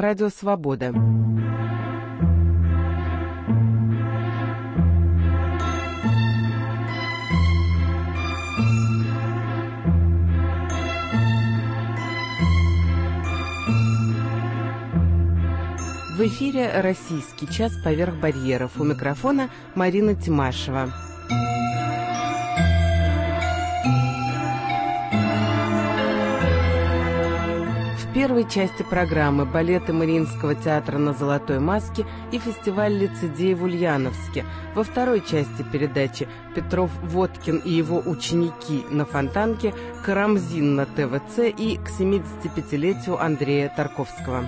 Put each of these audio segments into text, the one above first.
Радио Свобода. В эфире «Российский час поверх барьеров». У микрофона Марина Тимашева. В первой части программы балеты Мариинского театра на Золотой Маске и фестиваль лицедеев в Ульяновске. Во второй части передачи Петров-Водкин и его ученики на Фонтанке, Карамзин на ТВЦ и к 75-летию Андрея Тарковского.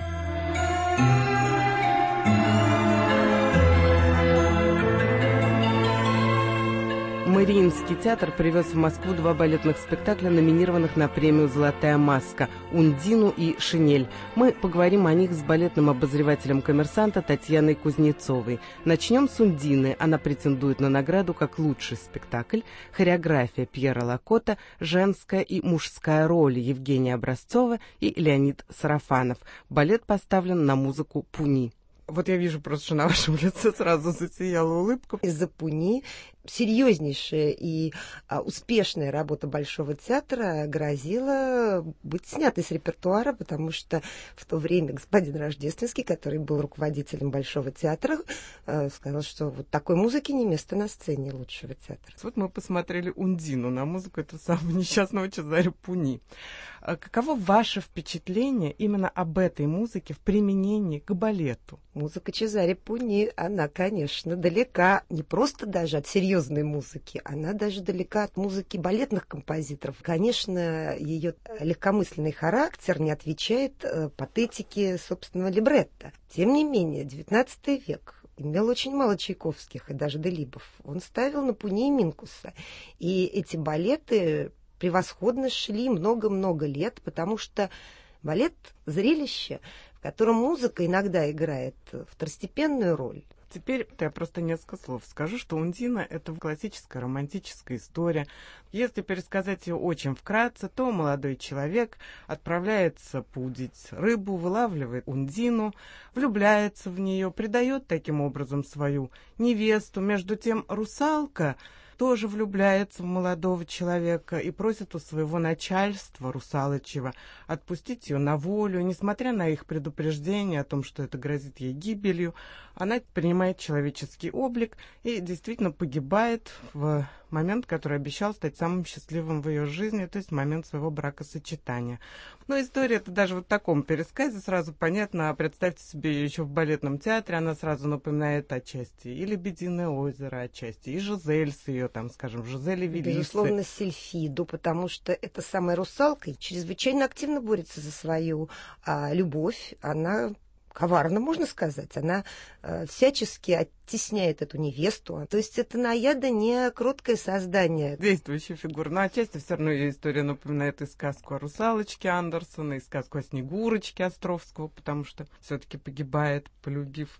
Мариинский театр привез в Москву 2 балетных спектакля, номинированных на премию «Золотая маска» «Ундину» и «Шинель». Мы поговорим о них с балетным обозревателем «Коммерсанта» Татьяной Кузнецовой. Начнем с «Ундины». Она претендует на награду как лучший спектакль. Хореография Пьера Лакота, женская и мужская роли Евгения Образцова и Леонид Сарафанов. Балет поставлен на музыку Пуни. Вот я вижу просто, что на вашем лице сразу засияла улыбка. Из-за Пуни серьезнейшая и успешная работа Большого театра грозила быть снятой с репертуара, потому что в то время господин Рождественский, который был руководителем Большого театра, сказал, что вот такой музыки не место на сцене лучшего театра. Вот мы посмотрели «Ундину» на музыку этого самого несчастного Чезаре Пуни. Каково ваше впечатление именно об этой музыке в применении к балету? Музыка Чезаре Пуни, она, конечно, далека не просто даже от серьезной музыки, она даже далека от музыки балетных композиторов. Конечно, ее легкомысленный характер не отвечает патетике собственного либретто. Тем не менее, XIX век имел очень мало Чайковских и даже Делибов. Он ставил на Пуни и Минкуса. И эти балеты превосходно шли много-много лет, потому что балет — зрелище, в котором музыка иногда играет второстепенную роль. Теперь я просто несколько слов скажу, что «Ундина» — это классическая романтическая история. Если пересказать ее очень вкратце, то молодой человек отправляется поудить рыбу, вылавливает Ундину, влюбляется в нее, предает таким образом свою невесту. Между тем русалка тоже влюбляется в молодого человека и просит у своего начальства, русалочьего, отпустить ее на волю. Несмотря на их предупреждение о том, что это грозит ей гибелью, она принимает человеческий облик и действительно погибает в момент, который обещал стать самым счастливым в ее жизни, то есть момент своего бракосочетания. Но история это даже вот в таком пересказе сразу понятно. Представьте себе ее еще в балетном театре, она сразу напоминает отчасти и «Лебединое озеро» отчасти, и Жизель с ее, там, скажем, Жизели Велиссы. Безусловно, Сильфиду, потому что эта самая русалка чрезвычайно активно борется за свою любовь. Она коварно, можно сказать. Она всячески оттесняет эту невесту. То есть это наяда не кроткое создание. Действующая фигура. Но отчасти все равно ее история напоминает и сказку о русалочке Андерсона, и сказку о Снегурочке Островского, потому что все-таки погибает, полюбив.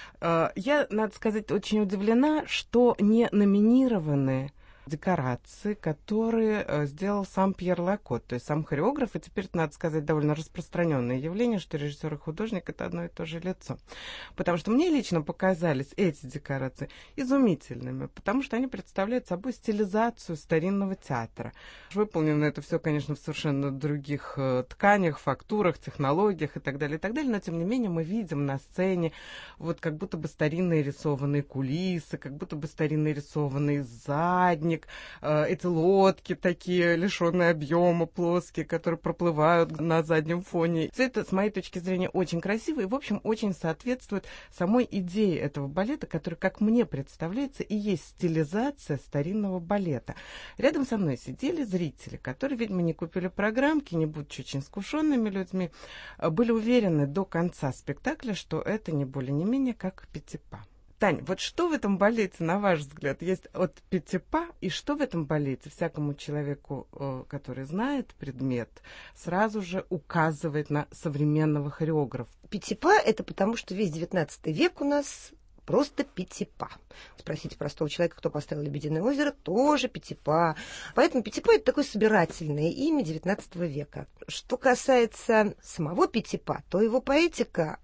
Я, надо сказать, очень удивлена, что не номинированы декорации, которые сделал сам Пьер Лакот, то есть сам хореограф, и теперь, надо сказать, довольно распространенное явление, что режиссер и художник — это одно и то же лицо. Потому что мне лично показались эти декорации изумительными, потому что они представляют собой стилизацию старинного театра. Выполнено это все, конечно, в совершенно других тканях, фактурах, технологиях и так далее, но тем не менее мы видим на сцене вот как будто бы старинные рисованные кулисы, как будто бы старинный рисованный задник, эти лодки такие, лишенные объема, плоские, которые проплывают на заднем фоне. Все это, с моей точки зрения, очень красиво и, в общем, очень соответствует самой идее этого балета, который, как мне представляется, и есть стилизация старинного балета. Рядом со мной сидели зрители, которые, видимо, не купили программки, не будучи очень искушенными людьми, были уверены до конца спектакля, что это не более не менее как Петипа. Тань, вот что в этом балете, на ваш взгляд, есть от Петипа, и что в этом балете всякому человеку, который знает предмет, сразу же указывает на современного хореографа? Петипа — это потому, что весь XIX век у нас просто Петипа. Спросите простого человека, кто поставил «Лебединое озеро», тоже Петипа. Поэтому Петипа — это такое собирательное имя XIX века. Что касается самого Петипа, то его поэтика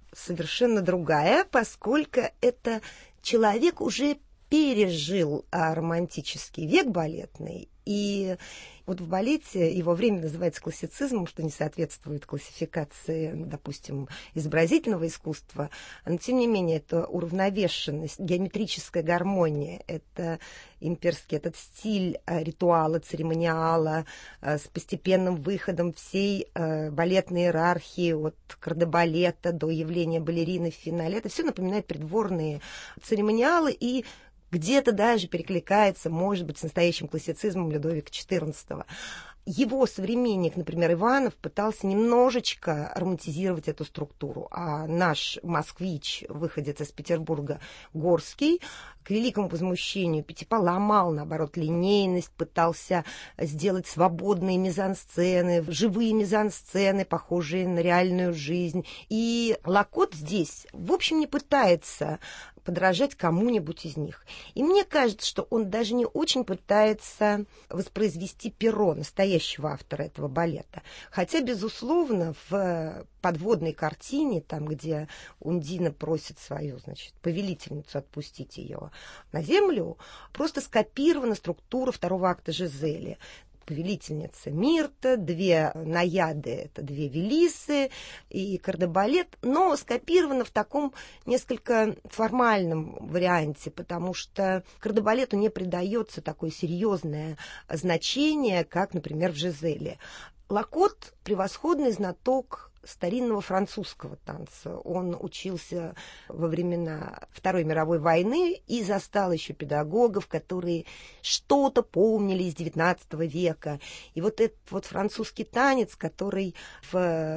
совершенно другая, поскольку это человек уже пережил романтический век балетный, и вот в балете его время называется классицизмом, что не соответствует классификации, допустим, изобразительного искусства, но тем не менее это уравновешенность, геометрическая гармония, это имперский этот стиль ритуала, церемониала с постепенным выходом всей балетной иерархии от кардебалета до явления балерины в финале. Это все напоминает придворные церемониалы и где-то даже перекликается, может быть, с настоящим классицизмом Людовика XIV. Его современник, например, Иванов, пытался немножечко романтизировать эту структуру, а наш москвич, выходец из Петербурга, Горский, к великому возмущению Пятипа ломал, наоборот, линейность, пытался сделать свободные мизансцены, живые мизансцены, похожие на реальную жизнь. И Лакот здесь, в общем, не пытается подражать кому-нибудь из них. И мне кажется, что он даже не очень пытается воспроизвести перо настоящего автора этого балета. Хотя, безусловно, в подводной картине, там, где Ундина просит свою, значит, повелительницу отпустить ее на землю, просто скопирована структура второго акта Жизели. Повелительница Мирта, две наяды, это две Велисы и кардебалет, но скопировано в таком несколько формальном варианте, потому что кардебалету не придается такое серьезное значение, как, например, в Жизели. Лакот – превосходный знаток старинного французского танца. Он учился во времена Второй мировой войны и застал еще педагогов, которые что-то помнили из XIX века. И вот этот вот французский танец, который в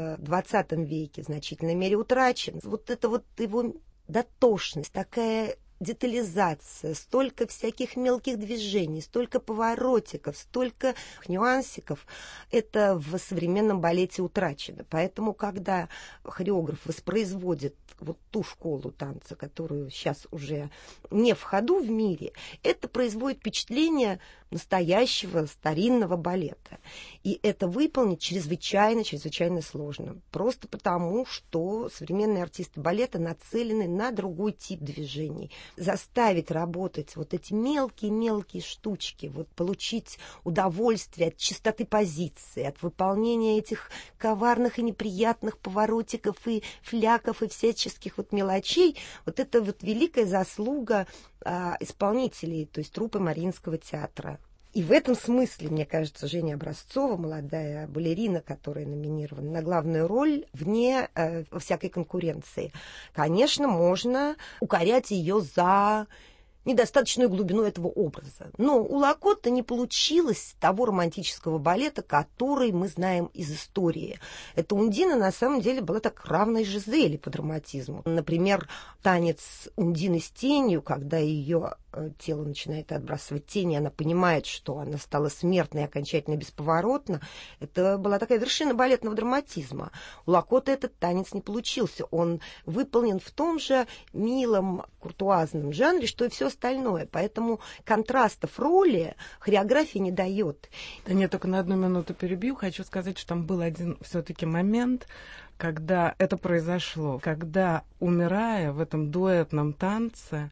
XX веке в значительной мере утрачен, вот это вот его дотошность, такая детализация, столько всяких мелких движений, столько поворотиков, столько нюансиков, это в современном балете утрачено. Поэтому, когда хореограф воспроизводит вот ту школу танца, которую сейчас уже не в ходу в мире, это производит впечатление настоящего старинного балета. И это выполнить чрезвычайно сложно. Просто потому, что современные артисты балета нацелены на другой тип движений. Заставить работать вот эти мелкие штучки, вот получить удовольствие от чистоты позиции, от выполнения этих коварных и неприятных поворотиков и фляков и всяческих вот мелочей, вот это вот великая заслуга исполнителей, то есть труппы Мариинского театра. И в этом смысле, мне кажется, Женя Образцова, молодая балерина, которая номинирована на главную роль, вне всякой конкуренции. Конечно, можно укорять ее за недостаточную глубину этого образа. Но у Лакотта не получилось того романтического балета, который мы знаем из истории. Эта Ундина на самом деле была так равной Жизели по драматизму. Например, танец Ундины с тенью, когда ее тело начинает отбрасывать тени, она понимает, что она стала смертной окончательно бесповоротно. Это была такая вершина балетного драматизма. У Лакотта этот танец не получился. Он выполнен в том же милом куртуазном жанре, что и все остальное. Поэтому контрастов роли хореография не дает. Да нет, только на 1 минуту перебью. Хочу сказать, что там был один все-таки момент, когда это произошло. Когда, умирая в этом дуэтном танце,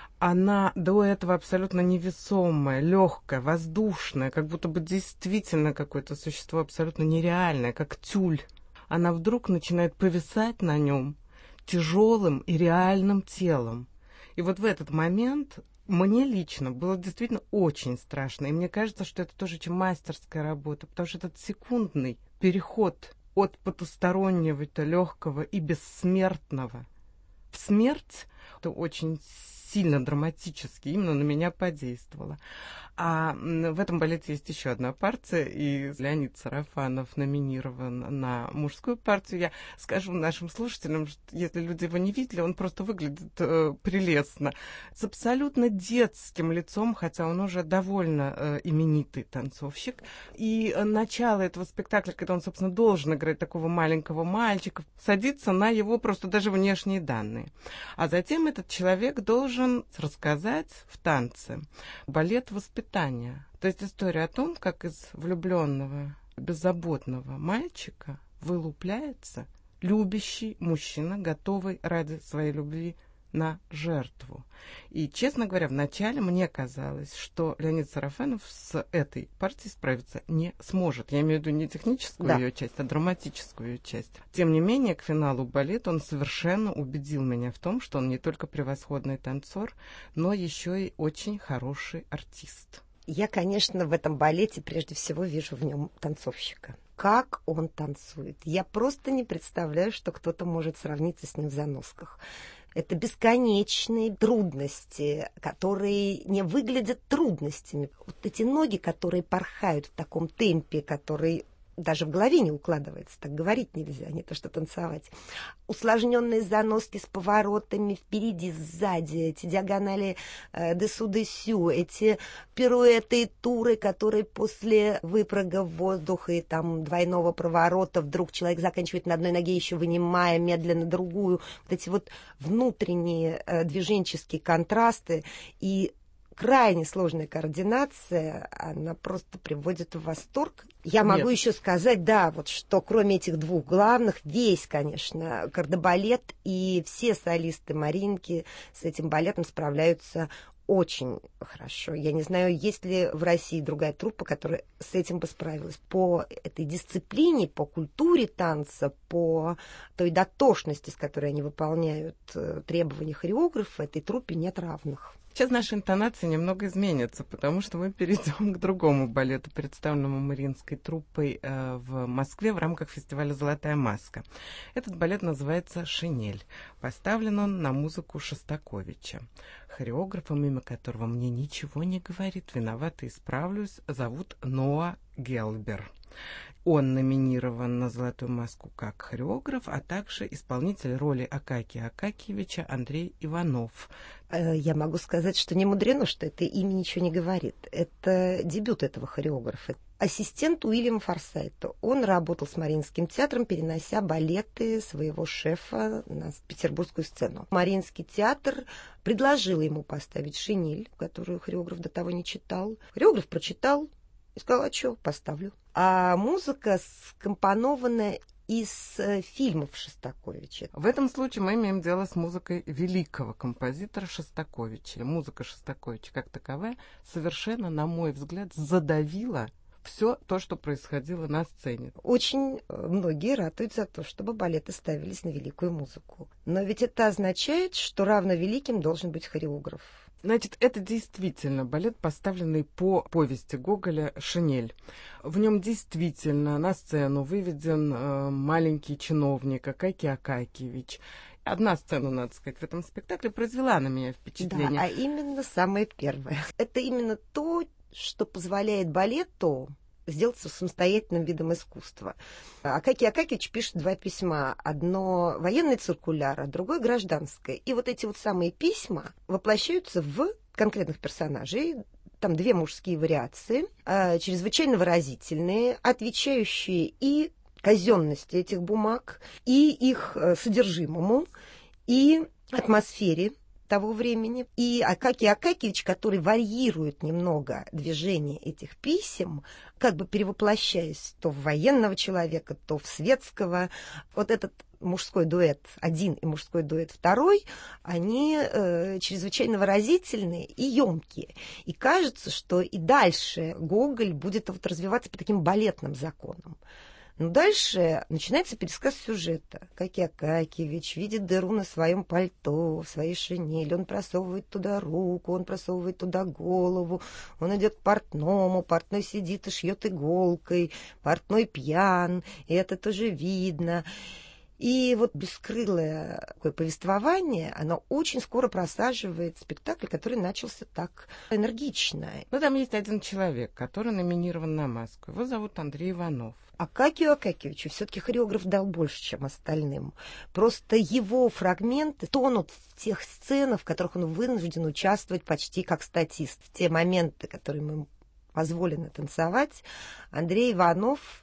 она до этого абсолютно невесомая, легкая, воздушная, как будто бы действительно какое-то существо абсолютно нереальное, как тюль. Она вдруг начинает повисать на нем тяжелым и реальным телом. И вот в этот момент мне лично было действительно очень страшно. И мне кажется, что это тоже очень мастерская работа, потому что этот секундный переход от потустороннего-то легкого и бессмертного в смерть, это очень сильно драматически именно на меня подействовало. А в этом балете есть еще одна партия, и Леонид Сарафанов номинирован на мужскую партию. Я скажу нашим слушателям, что если люди его не видели, он просто выглядит прелестно. С абсолютно детским лицом, хотя он уже довольно именитый танцовщик. И начало этого спектакля, когда он, собственно, должен играть такого маленького мальчика, садится на его просто даже внешние данные. А затем этот человек должен рассказать в танце балет воспитания. То есть история о том, как из влюбленного, беззаботного мальчика вылупляется любящий мужчина, готовый ради своей любви на жертву. И, честно говоря, вначале мне казалось, что Леонид Сарафанов с этой партией справиться не сможет. Я имею в виду не техническую ее часть, а драматическую ее часть. Тем не менее, к финалу балета он совершенно убедил меня в том, что он не только превосходный танцор, но еще и очень хороший артист. Я, конечно, в этом балете прежде всего вижу в нем танцовщика. Как он танцует. Я просто не представляю, что кто-то может сравниться с ним в заносках. Это бесконечные трудности, которые не выглядят трудностями. Вот эти ноги, которые порхают в таком темпе, который даже в голове не укладывается, так говорить нельзя, не то что танцевать. Усложненные заноски с поворотами впереди, сзади, эти диагонали десу-десю, эти пируэты и туры, которые после выпрыга в воздух и там двойного проворота вдруг человек заканчивает на одной ноге, еще вынимая медленно другую. Вот эти вот внутренние движенческие контрасты и крайне сложная координация, она просто приводит в восторг. Я могу еще сказать, да, вот что кроме этих двух главных, весь, конечно, кардебалет и все солисты Маринки с этим балетом справляются очень хорошо. Я не знаю, есть ли в России другая труппа, которая с этим бы справилась. По этой дисциплине, по культуре танца, по той дотошности, с которой они выполняют требования хореографа, этой труппе нет равных. Сейчас наши интонации немного изменятся, потому что мы перейдем к другому балету, представленному Мариинской труппой в Москве в рамках фестиваля «Золотая маска». Этот балет называется «Шинель». Поставлен он на музыку Шостаковича. Хореографом, имя которого мне ничего не говорит, виновата, исправлюсь, зовут Ноа Гелбер. Он номинирован на «Золотую маску» как хореограф, а также исполнитель роли Акакия Акакиевича Андрей Иванов. Я могу сказать, что не мудрено, что это имя ничего не говорит. Это дебют этого хореографа. Ассистент Уильяма Форсайта. Он работал с Мариинским театром, перенося балеты своего шефа на петербургскую сцену. Мариинский театр предложил ему поставить «Шинель», которую хореограф до того не читал. Хореограф прочитал и сказал: а что, поставлю. А музыка скомпонована из фильмов Шостаковича. В этом случае мы имеем дело с музыкой великого композитора Шостаковича. Музыка Шостаковича как таковая совершенно, на мой взгляд, задавила все то, что происходило на сцене. Очень многие ратуют за то, чтобы балеты ставились на великую музыку. Но ведь это означает, что равно великим должен быть хореограф. Значит, это действительно балет, поставленный по повести Гоголя «Шинель». В нем действительно на сцену выведен маленький чиновник Акакий Акакиевич. Одна сцена, надо сказать, в этом спектакле произвела на меня впечатление. Да, а именно самое первое. Это именно то, что позволяет балету сделаться самостоятельным видом искусства. Акакий Акакиевич пишет два письма. Одно военный циркуляр, а другое гражданское. И вот эти вот самые письма воплощаются в конкретных персонажей. Там две мужские вариации, чрезвычайно выразительные, отвечающие и казенности этих бумаг, и их содержимому, и атмосфере того времени. И Акакий Акакиевич, который варьирует немного движение этих писем, как бы перевоплощаясь то в военного человека, то в светского. Вот этот мужской дуэт один и мужской дуэт второй, они чрезвычайно выразительные и емкие. И кажется, что и дальше Гоголь будет вот развиваться по таким балетным законам. Но дальше начинается пересказ сюжета. Акакий Акакиевич видит дыру на своем пальто, в своей шинели. Он просовывает туда руку, он просовывает туда голову. Он идет к портному, портной сидит и шьет иголкой. Портной пьян, и это тоже видно. И вот бескрылое такое повествование, оно очень скоро просаживает спектакль, который начался так энергично. Но там есть один человек, который номинирован на маску. Его зовут Андрей Иванов. Акакию Акакиевичу все-таки хореограф дал больше, чем остальным. Просто его фрагменты тонут в тех сценах, в которых он вынужден участвовать почти как статист. В те моменты, которые ему позволено танцевать, Андрей Иванов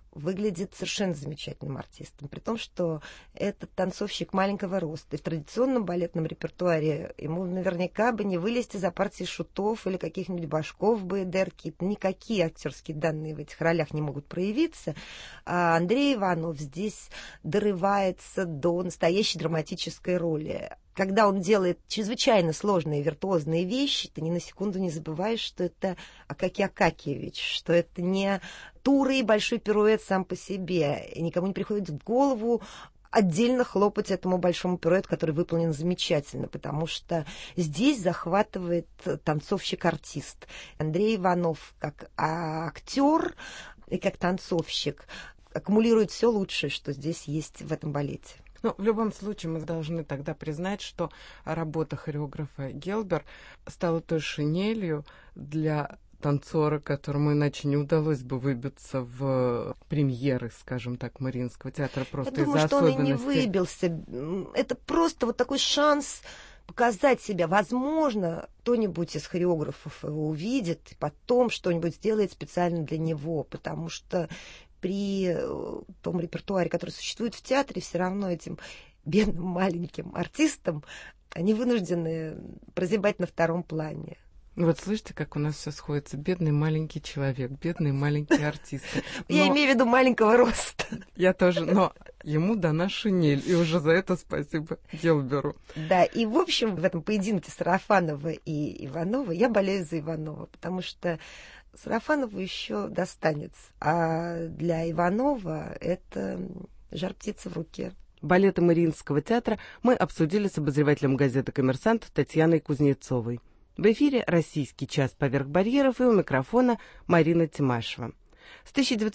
выглядит совершенно замечательным артистом, при том, что это танцовщик маленького роста. И в традиционном балетном репертуаре ему наверняка бы не вылезти за партии шутов или каких-нибудь башков Баедерки. Никакие актерские данные в этих ролях не могут проявиться. А Андрей Иванов здесь дорывается до настоящей драматической роли. Когда он делает чрезвычайно сложные виртуозные вещи, ты ни на секунду не забываешь, что это Акакий Акакиевич, что это не тура и большой пируэт сам по себе. И никому не приходит в голову отдельно хлопать этому большому пируэту, который выполнен замечательно, потому что здесь захватывает танцовщик-артист. Андрей Иванов как актер и как танцовщик аккумулирует все лучшее, что здесь есть в этом балете. Ну, в любом случае, мы должны тогда признать, что работа хореографа Гелбер стала той шинелью для танцора, которому иначе не удалось бы выбиться в премьеры, скажем так, Мариинского театра просто из-за особенностей. Я думаю, что он и не выбился. Это просто вот такой шанс показать себя. Возможно, кто-нибудь из хореографов его увидит и потом что-нибудь сделает специально для него, потому что при том репертуаре, который существует в театре, все равно этим бедным маленьким артистам они вынуждены прозябать на втором плане. Вот слышите, как у нас все сходится. Бедный маленький человек, бедный маленький артист. Я имею в виду маленького роста. Я тоже, но ему дана шинель, и уже за это спасибо Гелберу. Да, и в общем в этом поединке Сарафанова и Иванова я болею за Иванова, потому что Сарафанову еще достанется, а для Иванова это жар-птица в руке. Балеты Мариинского театра мы обсудили с обозревателем газеты «Коммерсант» Татьяной Кузнецовой. В эфире «Российский час поверх барьеров» и у микрофона Марина Тимашева. С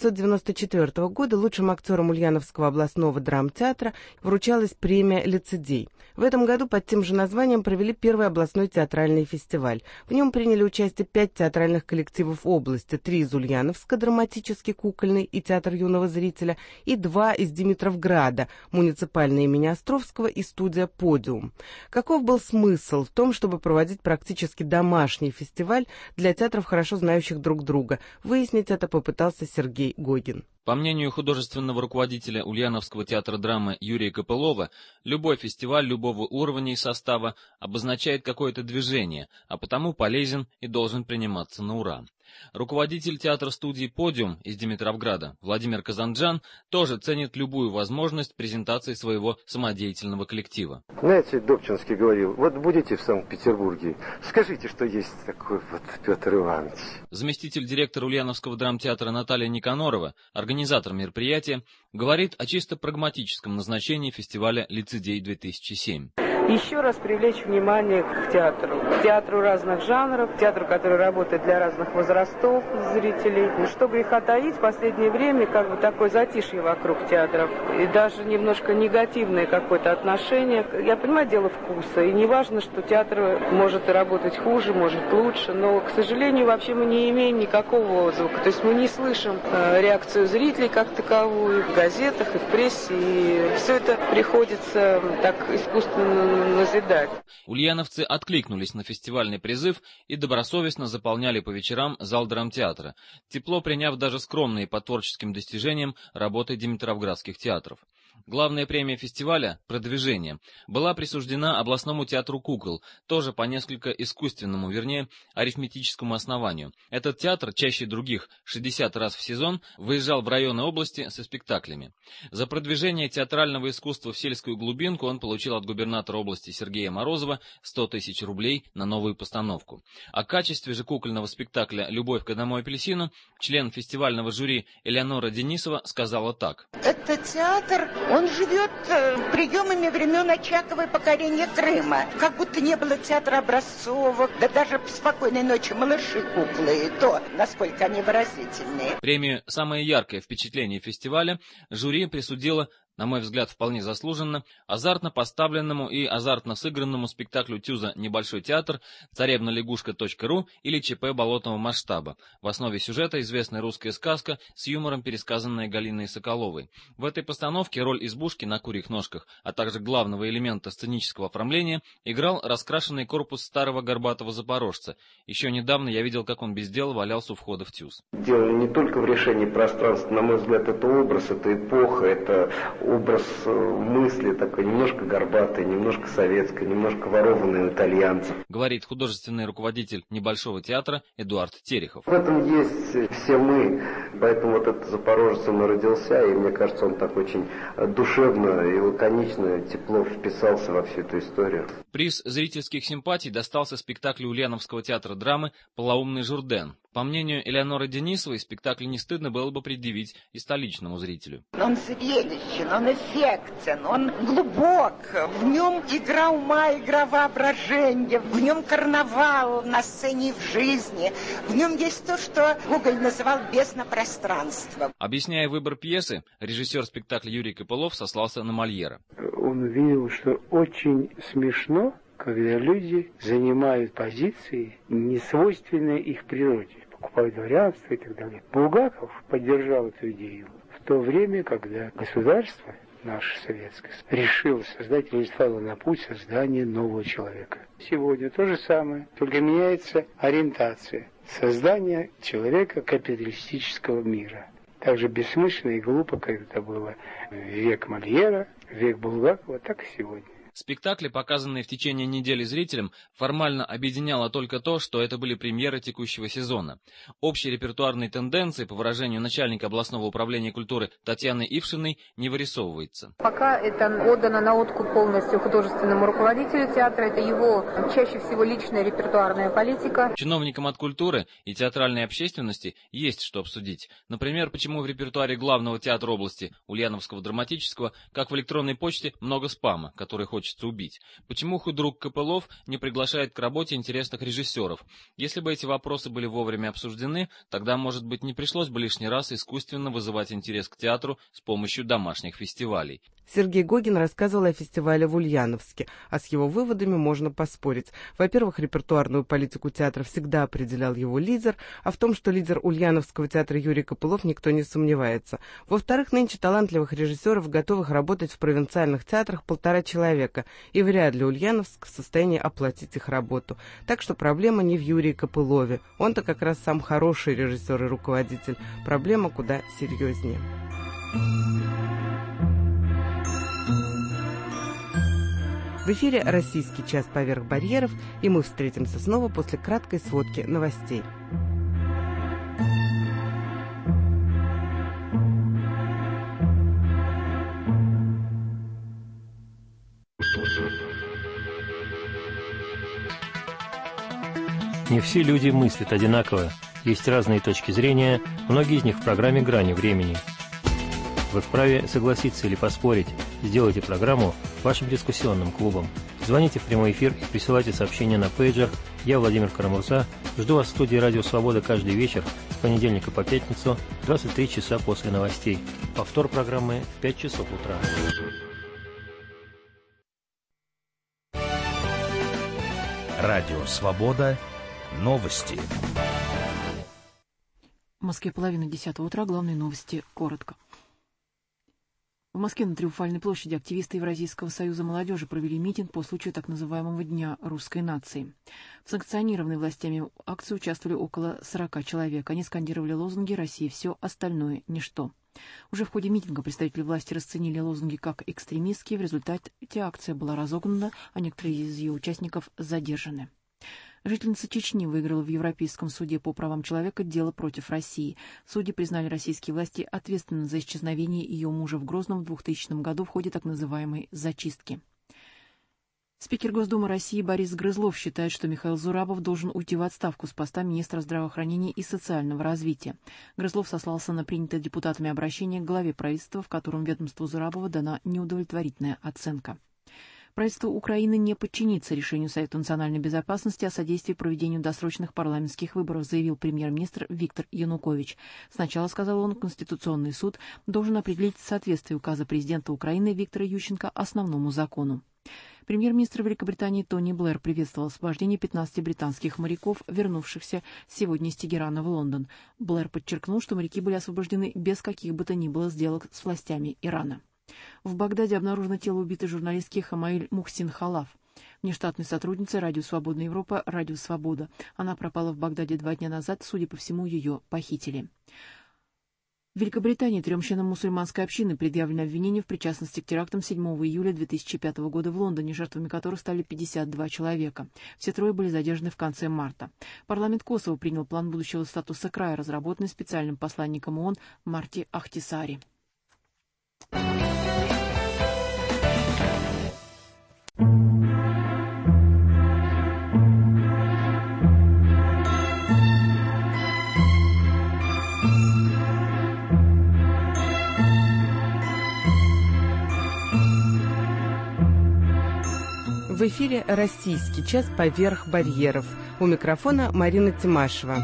1994 года лучшим актером Ульяновского областного драмтеатра вручалась премия «Лицедей». В этом году под тем же названием провели первый областной театральный фестиваль. В нем приняли участие 5 театральных коллективов области, 3 из Ульяновска, драматический, кукольный и театр юного зрителя, и 2 из Димитровграда, муниципальный имени Островского и студия «Подиум». Каков был смысл в том, чтобы проводить практически домашний фестиваль для театров, хорошо знающих друг друга? Выяснить это попытался Сергей Гогин. По мнению художественного руководителя Ульяновского театра драмы Юрия Копылова, любой фестиваль любого уровня и состава обозначает какое-то движение, а потому полезен и должен приниматься на ура. Руководитель театра-студии «Подиум» из Димитровграда Владимир Казанджан тоже ценит любую возможность презентации своего самодеятельного коллектива. Знаете, Добчинский говорил, вот будете в Санкт-Петербурге, скажите, что есть такой вот Петр Иванович. Заместитель директора Ульяновского драмтеатра Наталья Никанорова, организатор мероприятия, говорит о чисто прагматическом назначении фестиваля «Лицедей-2007». Еще раз привлечь внимание к театру разных жанров, театру, который работает для разных возрастов зрителей. Что греха таить, в последнее время как бы такое затишье вокруг театров и даже немножко негативное какое-то отношение. Я понимаю, дело вкуса, и не важно, что театр может работать хуже, может лучше, но, к сожалению, вообще мы не имеем никакого отзвука. То есть мы не слышим реакцию зрителей как таковую в газетах и в прессе, и все это приходится так искусственно назидать. Ульяновцы откликнулись на фестивальный призыв и добросовестно заполняли по вечерам зал драмтеатра, тепло приняв даже скромные по творческим достижениям работы димитровградских театров. Главная премия фестиваля «Продвижение» была присуждена областному театру кукол, тоже по несколько искусственному, вернее, арифметическому основанию. Этот театр, чаще других 60 раз в сезон, выезжал в районы области со спектаклями. За продвижение театрального искусства в сельскую глубинку он получил от губернатора области Сергея Морозова 100 тысяч рублей на новую постановку. О качестве же кукольного спектакля «Любовь к одному апельсину» член фестивального жюри Элеонора Денисова сказала так. Это театр, он живет приемами времен Очакова и покорения Крыма. Как будто не было театра образцовых, да даже «Спокойной ночи, малыши» куклы, и то, насколько они выразительные. Премию «Самое яркое впечатление фестиваля» жюри присудило на мой взгляд, вполне заслуженно, азартно поставленному и азартно сыгранному спектаклю Тюза «Небольшой театр», царевналягушка.ру или ЧП болотного масштаба. В основе сюжета известная русская сказка с юмором, пересказанная Галиной Соколовой. В этой постановке роль избушки на курьих ножках, а также главного элемента сценического оформления играл раскрашенный корпус старого горбатого запорожца. Еще недавно я видел, как он без дела валялся у входа в Тюз. Дело не только в решении пространства, на мой взгляд, это образ, это эпоха, это образ мысли такой, немножко горбатый, немножко советский, немножко ворованный у итальянцев. Говорит художественный руководитель Небольшого театра Эдуард Терехов. В этом есть все мы, поэтому вот этот запорожец он и родился, и мне кажется, он так очень душевно и лаконично, тепло вписался во всю эту историю. Приз зрительских симпатий достался спектаклю Ульяновского театра драмы «Полоумный Журден». По мнению Элеоноры Денисовой, спектакль не стыдно было бы предъявить и столичному зрителю. Он зрелищен, он эффектен, он глубок, в нем игра ума, игра воображения, в нем карнавал на сцене и в жизни, в нем есть то, что Гоголь называл бездна-пространство. Объясняя выбор пьесы, режиссер спектакля Юрий Копылов сослался на Мольера. Он увидел, что очень смешно, когда люди занимают позиции, не свойственные их природе, покупают дворянство и так далее. Булгаков поддержал эту идею в то время, когда государство, наше советское, решило создать или стало на путь создания нового человека. Сегодня то же самое, только меняется ориентация. Создание человека капиталистического мира. Так же бессмысленно и глупо, как это было в век Мольера, в век Булгакова, так и сегодня. Спектакли, показанные в течение недели зрителям, формально объединяло только то, что это были премьеры текущего сезона. Общие репертуарные тенденции, по выражению начальника областного управления культуры Татьяны Ившиной, не вырисовывается. Пока это отдано на откуп полностью художественному руководителю театра, это его чаще всего личная репертуарная политика. Чиновникам от культуры и театральной общественности есть что обсудить. Например, почему в репертуаре главного театра области, Ульяновского драматического, как в электронной почте, много спама, который хочется убить. Почему худрук Копылов не приглашает к работе интересных режиссеров? Если бы эти вопросы были вовремя обсуждены, тогда, может быть, не пришлось бы лишний раз искусственно вызывать интерес к театру с помощью домашних фестивалей. Сергей Гогин рассказывал о фестивале в Ульяновске, а с его выводами можно поспорить. Во-первых, репертуарную политику театра всегда определял его лидер, а в том, что лидер Ульяновского театра Юрий Копылов, никто не сомневается. Во-вторых, нынче талантливых режиссеров, готовых работать в провинциальных театрах, 1,5 человека, и вряд ли Ульяновск в состоянии оплатить их работу. Так что проблема не в Юрии Копылове. Он-то как раз сам хороший режиссер и руководитель. Проблема куда серьезнее. В эфире «Российский час поверх барьеров», и мы встретимся снова после краткой сводки новостей. Не все люди мыслят одинаково, есть разные точки зрения, многие из них в программе «Грани времени». Вы вправе согласиться или поспорить. Сделайте программу вашим дискуссионным клубом. Звоните в прямой эфир и присылайте сообщения на пейджер. Я, Владимир Карамурза, жду вас в студии «Радио Свобода» каждый вечер с понедельника по пятницу, 23 часа после новостей. Повтор программы в 5 часов утра. Радио Свобода. Новости. В Москве 9:30 утра. Главные новости коротко. В Москве на Триумфальной площади активисты Евразийского союза молодежи провели митинг по случаю так называемого Дня русской нации. В санкционированной властями акции участвовали около 40 человек. Они скандировали лозунги «Россия все, остальное ничто». Уже в ходе митинга представители власти расценили лозунги как экстремистские. В результате акция была разогнана, а некоторые из ее участников задержаны. Жительница Чечни выиграла в Европейском суде по правам человека дело против России. Судьи признали российские власти ответственными за исчезновение ее мужа в Грозном в 2000 году в ходе так называемой «зачистки». Спикер Госдумы России Борис Грызлов считает, что Михаил Зурабов должен уйти в отставку с поста министра здравоохранения и социального развития. Грызлов сослался на принятое депутатами обращение к главе правительства, в котором ведомству Зурабова дана неудовлетворительная оценка. Правительство Украины не подчинится решению Совета национальной безопасности о содействии проведению досрочных парламентских выборов, заявил премьер-министр Виктор Янукович. Сначала, сказал он, Конституционный суд должен определить соответствие указа президента Украины Виктора Ющенко основному закону. Премьер-министр Великобритании Тони Блэр приветствовал освобождение 15 британских моряков, вернувшихся сегодня из Тегерана в Лондон. Блэр подчеркнул, что моряки были освобождены без каких бы то ни было сделок с властями Ирана. В Багдаде обнаружено тело убитой журналистки Хамаиль Мухсин Халав, внештатной сотрудницы Радио Свободная Европа «Радио Свобода». Она пропала в Багдаде 2 дня назад, судя по всему, ее похитили. В Великобритании 3 членам мусульманской общины предъявлено обвинение в причастности к терактам 7 июля 2005 года в Лондоне, жертвами которых стали 52 человека. Все 3 были задержаны в конце марта. Парламент Косово принял план будущего статуса края, разработанный специальным посланником ООН Марти Ахтисари. В эфире «Российский час. Поверх барьеров». У микрофона Марина Тимашева.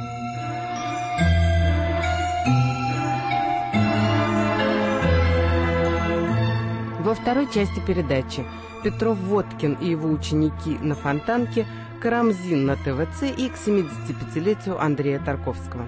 Во второй части передачи Петров-Водкин и его ученики на Фонтанке, Карамзин на ТВЦ и к 75-летию Андрея Тарковского.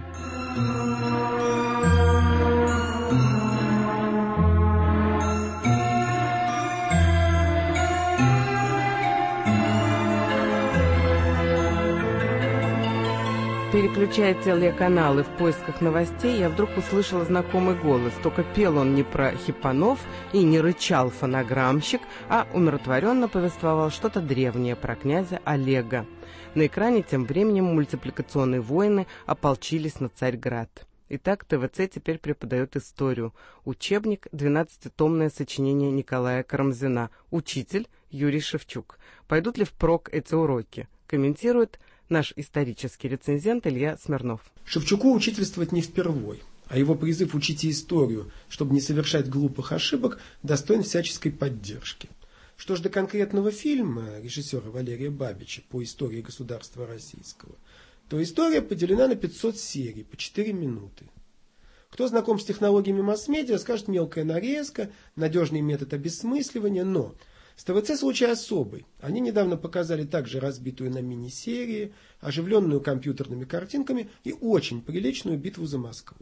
Переключая телеканалы в поисках новостей, я вдруг услышала знакомый голос. Только пел он не про хипанов и не рычал фонограммщик, а умиротворенно повествовал что-то древнее про князя Олега. На экране тем временем мультипликационные войны ополчились на Царьград. Итак, ТВЦ теперь преподает историю. Учебник, 12-томное сочинение Николая Карамзина. Учитель Юрий Шевчук. Пойдут ли впрок эти уроки? Комментирует наш исторический рецензент Илья Смирнов. Шевчуку учительствовать не впервой, а его призыв «учите историю, чтобы не совершать глупых ошибок» достоин всяческой поддержки. Что ж до конкретного фильма режиссера Валерия Бабича по истории государства российского, то история поделена на 500 серий по 4 минуты. Кто знаком с технологиями масс-медиа, скажет мелкая нарезка, надежный метод обесмысливания, но с ТВЦ случай особый. Они недавно показали также разбитую на мини-серии, оживленную компьютерными картинками и очень приличную битву за Москву.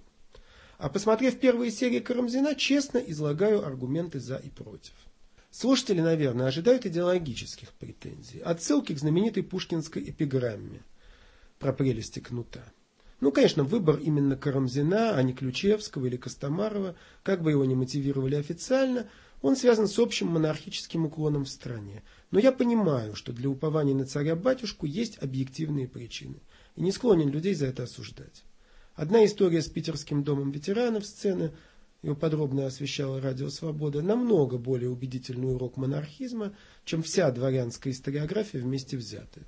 А посмотрев первые серии Карамзина, честно излагаю аргументы за и против. Слушатели, наверное, ожидают идеологических претензий, отсылки к знаменитой пушкинской эпиграмме про прелести кнута. Ну, конечно, выбор именно Карамзина, а не Ключевского или Костомарова, как бы его ни мотивировали официально, он связан с общим монархическим уклоном в стране. Но я понимаю, что для упования на царя-батюшку есть объективные причины. И не склонен людей за это осуждать. Одна история с Питерским домом ветеранов, сцена, ее подробно освещала Радио Свобода, намного более убедительный урок монархизма, чем вся дворянская историография вместе взятая.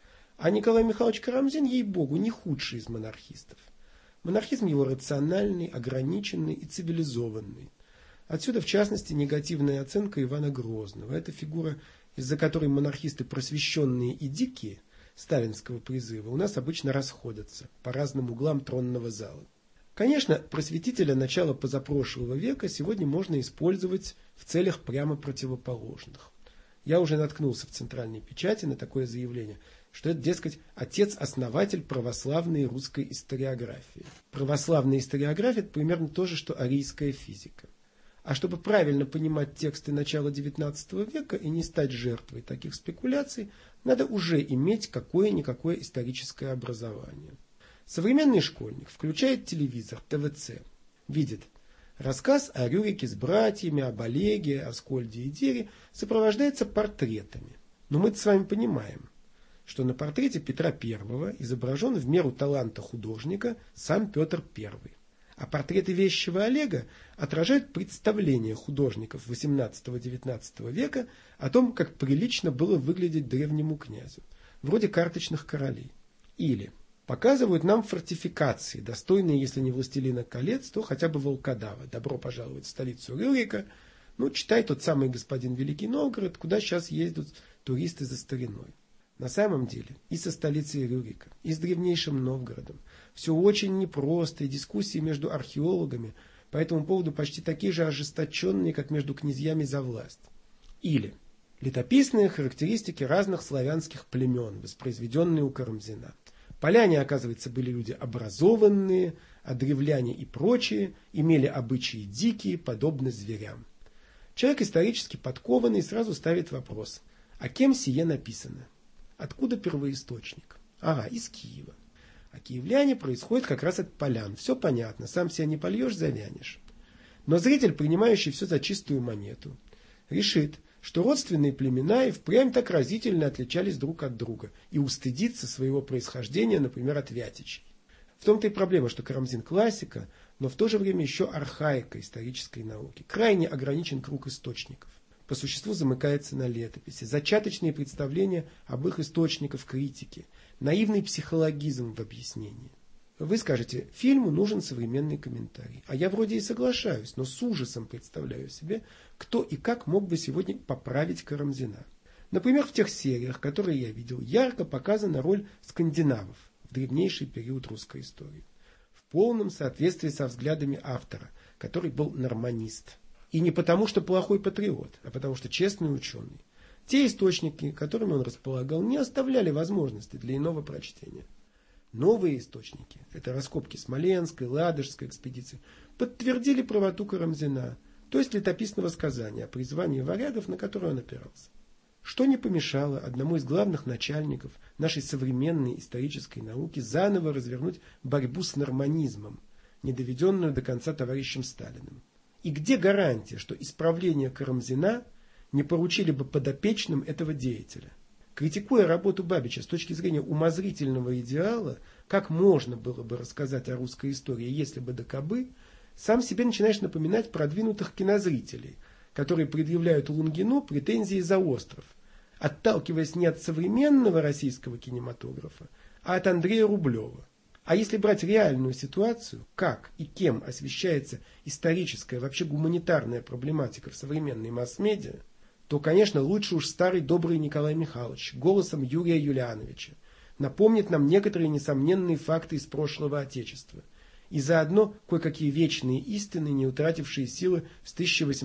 А Николай Михайлович Карамзин, ей-богу, не худший из монархистов. Монархизм его рациональный, ограниченный и цивилизованный. Отсюда, в частности, негативная оценка Ивана Грозного. Это фигура, из-за которой монархисты просвещенные и дикие сталинского призыва у нас обычно расходятся по разным углам тронного зала. Конечно, просветителя начала позапрошлого века сегодня можно использовать в целях прямо противоположных. Я уже наткнулся в центральной печати на такое заявление, что это, дескать, отец-основатель православной русской историографии. Православная историография – это примерно то же, что арийская физика. А чтобы правильно понимать тексты начала XIX века и не стать жертвой таких спекуляций, надо уже иметь какое-никакое историческое образование. Современный школьник включает телевизор, ТВЦ, видит рассказ о Рюрике с братьями, об Олеге, Аскольде и Дере сопровождается портретами. Но мы-то с вами понимаем, что на портрете Петра I изображен в меру таланта художника сам Петр I. А портреты вещего Олега отражают представления художников XVIII-XIX века о том, как прилично было выглядеть древнему князю, вроде карточных королей. Или показывают нам фортификации, достойные, если не «Властелина колец», то хотя бы «Волкодава». Добро пожаловать в столицу Рюрика, Ну, читай тот самый «Господин Великий Новгород», куда сейчас ездят туристы за стариной. На самом деле и со столицей Рюрика, и с древнейшим Новгородом все очень непросто, и дискуссии между археологами по этому поводу почти такие же ожесточенные, как между князьями за власть. Или летописные характеристики разных славянских племен, воспроизведенные у Карамзина. Поляне, оказывается, были люди образованные, а древляне и прочие имели обычаи дикие, подобно зверям. Человек исторически подкованный сразу ставит вопрос: а кем сие написано? Откуда первоисточник? Ага, из Киева. А киевляне происходят как раз от полян. Все понятно, сам себя не польешь, завянешь. Но зритель, принимающий все за чистую монету, решит, что родственные племена и впрямь так разительно отличались друг от друга, и устыдится своего происхождения, например, от вятичей. В том-то и проблема, что Карамзин классика, но в то же время еще архаика исторической науки. Крайне ограничен круг источников. По существу замыкается на летописи, зачаточные представления об их источниках в критике, наивный психологизм в объяснении. Вы скажете, фильму нужен современный комментарий. А я вроде и соглашаюсь, но с ужасом представляю себе, кто и как мог бы сегодня поправить Карамзина. Например, в тех сериях, которые я видел, ярко показана роль скандинавов в древнейший период русской истории. В полном соответствии со взглядами автора, который был норманист. И не потому, что плохой патриот, а потому, что честный ученый. Те источники, которыми он располагал, не оставляли возможности для иного прочтения. Новые источники, это раскопки Смоленской, Ладожской экспедиции, подтвердили правоту Карамзина, то есть летописного сказания о призвании варягов, на которое он опирался. Что не помешало одному из главных начальников нашей современной исторической науки заново развернуть борьбу с норманизмом, не доведенную до конца товарищем Сталиным. И где гарантия, что исправление Карамзина не поручили бы подопечным этого деятеля? Критикуя работу Бабича с точки зрения умозрительного идеала, как можно было бы рассказать о русской истории, если бы да кабы, сам себе начинаешь напоминать продвинутых кинозрителей, которые предъявляют Лунгину претензии за остров, отталкиваясь не от современного российского кинематографа, а от Андрея Рублева. А если брать реальную ситуацию, как и кем освещается историческая, вообще гуманитарная проблематика в современной масс-медиа, то, конечно, лучше уж старый добрый Николай Михайлович голосом Юрия Юлиановича напомнит нам некоторые несомненные факты из прошлого Отечества и заодно кое-какие вечные истины, не утратившие силы с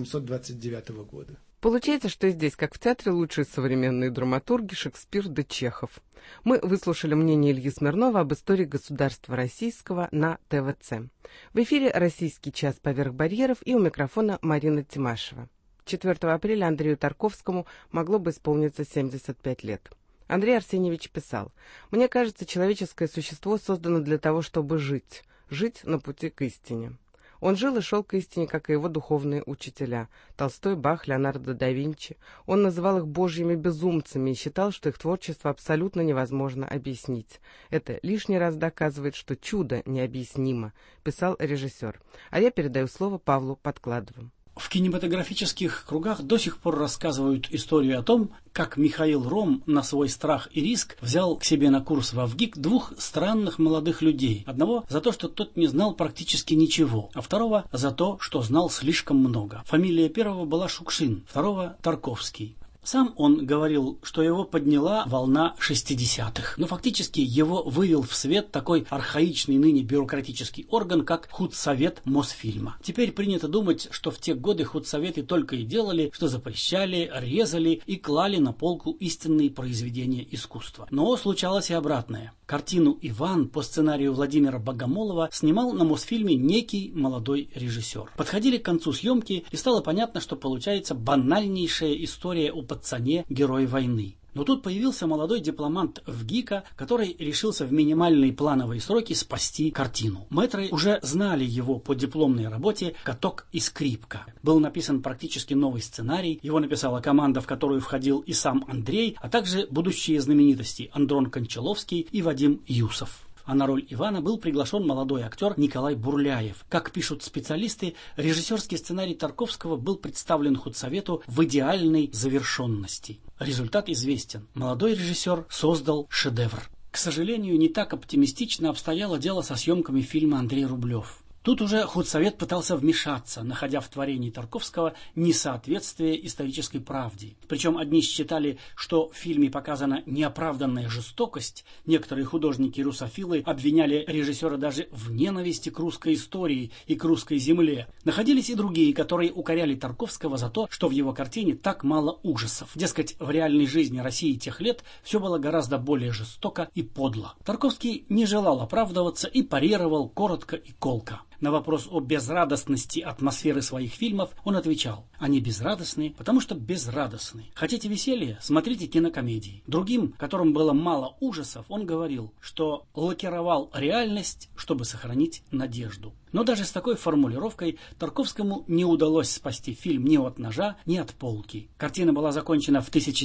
1829 года. Получается, что здесь, как в театре, лучшие современные драматурги Шекспир да Чехов. Мы выслушали мнение Ильи Смирнова об истории государства российского на ТВЦ. В эфире «Российский час поверх барьеров» и у микрофона Марина Тимашева. 4 апреля Андрею Тарковскому могло бы исполниться 75 лет. Андрей Арсеньевич писал: «Мне кажется, человеческое существо создано для того, чтобы жить на пути к истине». Он жил и шел к истине, как и его духовные учителя – Толстой, Бах, Леонардо да Винчи. Он называл их божьими безумцами и считал, что их творчество абсолютно невозможно объяснить. Это лишний раз доказывает, что чудо необъяснимо, писал режиссер. А я передаю слово Павлу Подкладову. В кинематографических кругах до сих пор рассказывают историю о том, как Михаил Ром на свой страх и риск взял к себе на курс в ВГИК двух странных молодых людей. Одного за то, что тот не знал практически ничего, а второго за то, что знал слишком много. Фамилия первого была Шукшин, второго Тарковский. Сам он говорил, что его подняла волна 60-х, но фактически его вывел в свет такой архаичный ныне бюрократический орган, как худсовет Мосфильма. Теперь принято думать, что в те годы худсоветы только и делали, что запрещали, резали и клали на полку истинные произведения искусства. Но случалось и обратное. Картину «Иван» по сценарию Владимира Богомолова снимал на Мосфильме некий молодой режиссер. Подходили к концу съемки, и стало понятно, что получается банальнейшая история о пацане герой войны. Но тут появился молодой дипломант ВГИКа, который решился в минимальные плановые сроки спасти картину. Мэтры уже знали его по дипломной работе «Каток и скрипка». Был написан практически новый сценарий, его написала команда, в которую входил и сам Андрей, а также будущие знаменитости Андрон Кончаловский и Вадим Юсов. А на роль Ивана был приглашен молодой актер Николай Бурляев. Как пишут специалисты, режиссерский сценарий Тарковского был представлен худсовету в идеальной завершенности. Результат известен. Молодой режиссер создал шедевр. К сожалению, не так оптимистично обстояло дело со съемками фильма Андрей Рублев. Тут уже худсовет пытался вмешаться, находя в творении Тарковского несоответствие исторической правде. Причем одни считали, что в фильме показана неоправданная жестокость, некоторые художники-русофилы обвиняли режиссера даже в ненависти к русской истории и к русской земле. Находились и другие, которые укоряли Тарковского за то, что в его картине так мало ужасов. Дескать, в реальной жизни России тех лет все было гораздо более жестоко и подло. Тарковский не желал оправдываться и парировал коротко и колко. На вопрос о безрадостности атмосферы своих фильмов он отвечал: они безрадостны, потому что безрадостны. Хотите веселья? Смотрите кинокомедии. Другим, которым было мало ужасов, он говорил, что лакировал реальность, чтобы сохранить надежду. Но даже с такой формулировкой Тарковскому не удалось спасти фильм ни от ножа, ни от полки. Картина была закончена в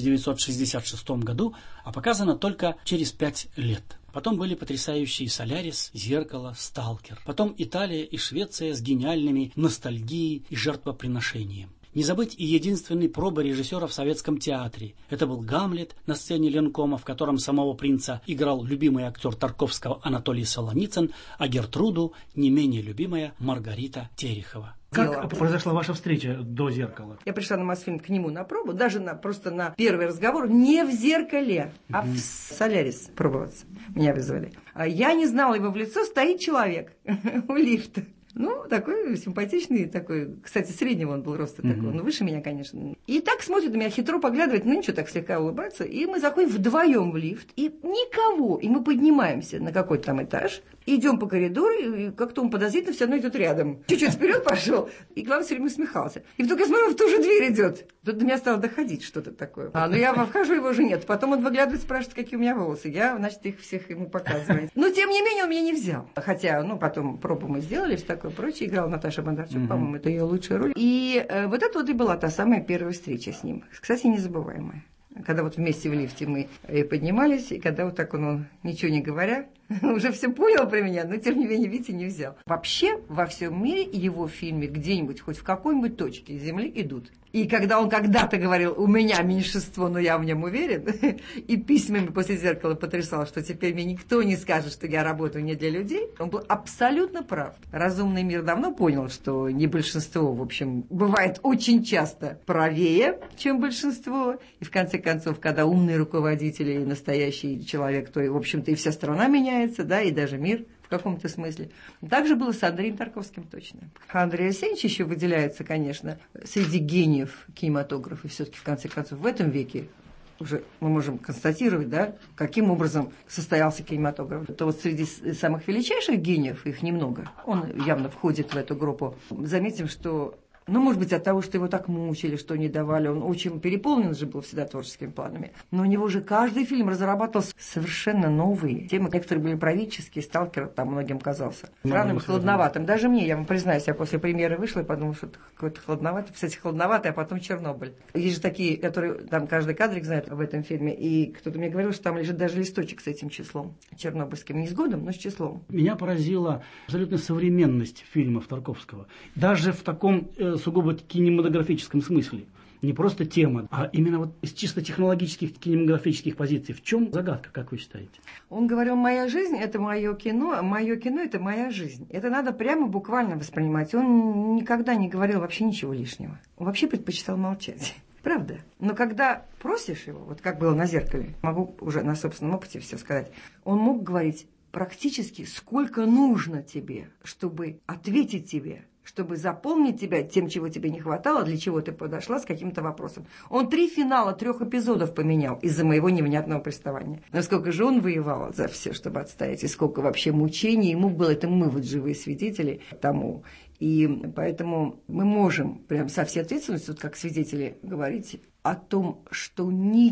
1966 году, а показана только через 5 лет. Потом были потрясающие «Солярис», «Зеркало», «Сталкер». Потом Италия и Швеция с гениальными ностальгией и жертвоприношением. Не забыть и единственный пробы режиссера в советском театре. Это был «Гамлет» на сцене Ленкома, в котором самого принца играл любимый актер Тарковского Анатолий Солоницын, а Гертруду не менее любимая Маргарита Терехова. Как произошла ваша встреча до «Зеркала»? Я пришла на Мосфильм к нему на пробу, даже просто на первый разговор, не в «Зеркале», а в «Солярис» пробоваться. Меня вызвали. Я не знала его в лицо, стоит человек у лифта. Ну, такой симпатичный, такой, кстати, среднего он был роста такой, ну, выше меня, конечно. И так смотрит на меня, хитро поглядывает, ну, ничего, так слегка улыбается, и мы заходим вдвоем в лифт, и никого, и мы поднимаемся на какой-то там этаж, идем по коридору, и как-то он подозрительно все равно идет рядом. Чуть-чуть вперед пошел, и главное, все время усмехался. И вдруг я смотрю, в ту же дверь идет. Тут до меня стало доходить что-то такое. Ну, я вхожу, его уже нет. Потом он выглядывает, спрашивает, какие у меня волосы. Я, значит, их всех ему показываю. Но, тем не менее, он меня не взял. Хотя, ну, потом пробу мы сделали, все такое прочее. Играла Наташа Бондарчук, по-моему, это ее лучшая роль. И вот это вот и была та самая первая встреча с ним. Кстати, незабываемая. Когда вот вместе в лифте мы поднимались, и когда вот так он, ничего не говоря, уже все понял про меня, но тем не менее, видите, не взял. Вообще, во всем мире его фильмы где-нибудь, хоть в какой-нибудь точке Земли идут. И когда он когда-то говорил, у меня меньшинство, но я в нем уверен, и письмами после «Зеркала» потрясал, что теперь мне никто не скажет, что я работаю не для людей, он был абсолютно прав. Разумный мир давно понял, что не большинство, в общем, бывает очень часто правее, чем большинство. И в конце концов, когда умные руководители и настоящий человек, то, в общем-то, и вся страна меняется, да, и даже мир в каком-то смысле. Так же было с Андреем Тарковским точно. Андрей Арсеньевич еще выделяется, конечно, среди гениев кинематографа. Все-таки, в конце концов, в этом веке уже мы можем констатировать, да, каким образом состоялся кинематограф. То вот среди самых величайших гениев, их немного, он явно входит в эту группу. Заметим, что, ну, может быть, от того, что его так мучили, что не давали, он очень переполнен же был всегда творческими планами. Но у него же каждый фильм разрабатывал совершенно новые темы. Некоторые были правительские, «Сталкер» там многим казался странным, хладноватым. Даже мне, я вам признаюсь, я после премьеры вышла и подумала, что это какой-то хладноватый, кстати, хладноватый, а потом «Чернобыль». Есть же такие, которые там каждый кадрик знает в этом фильме, и кто-то мне говорил, что там лежит даже листочек с этим числом чернобыльским. Не с годом, но с числом. Меня поразила абсолютно современность фильмов Тарковского. Даже в таком сугубо кинематографическом смысле. Не просто тема, а именно вот из чисто технологических кинематографических позиций. В чем загадка, как вы считаете? Он говорил, моя жизнь – это мое кино, – это моя жизнь. Это надо прямо буквально воспринимать. Он никогда не говорил вообще ничего лишнего. Он вообще предпочитал молчать. Правда. Но когда просишь его, вот как было на «Зеркале», могу уже на собственном опыте все сказать, он мог говорить практически сколько нужно тебе, чтобы ответить тебе, чтобы заполнить тебя тем, чего тебе не хватало, для чего ты подошла с каким-то вопросом. Он 3 финала 3 эпизодов поменял из-за моего невнятного приставания. Насколько же он воевал за все, чтобы отстоять, и сколько вообще мучений ему было, это мы вот живые свидетели тому. И поэтому мы можем прям со всей ответственностью, вот как свидетели, говорить о том, что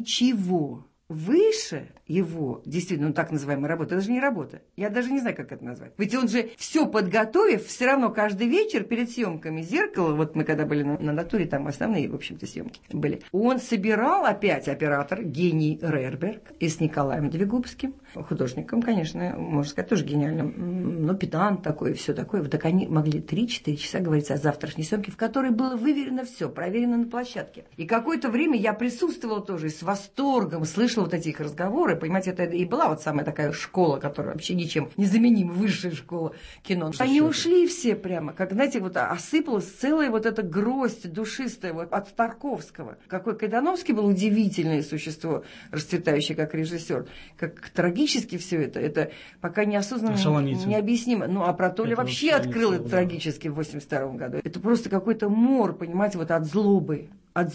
ничего выше его, действительно, ну, так называемая работа, это же не работа. Я даже не знаю, как это назвать. Ведь он же все подготовив, все равно каждый вечер перед съемками «Зеркала», вот мы когда были на натуре, там основные, в общем-то, съемки были, он собирал опять оператор, гений Рерберг, и с Николаем Двигубским, художником, конечно, можно сказать, тоже гениальным, но педант такой, все такое. Вот так они могли 3-4 часа говорить о завтрашней съемке, в которой было выверено все, проверено на площадке. И какое-то время я присутствовала тоже и с восторгом слышала вот эти их разговоры, режиссеры, понимаете, это и была вот самая такая школа, которая вообще ничем незаменима, высшая школа кино. Они ушли все прямо, как, знаете, вот осыпалась целая вот эта гроздь душистая вот от Тарковского. Какой Кайдановский был удивительное существо, расцветающее как режиссер, как трагически все это пока неосознанно необъяснимо. Ну, а про Толя вообще открыл это трагически в 82 году. Это просто какой-то мор, понимаете, вот от злобы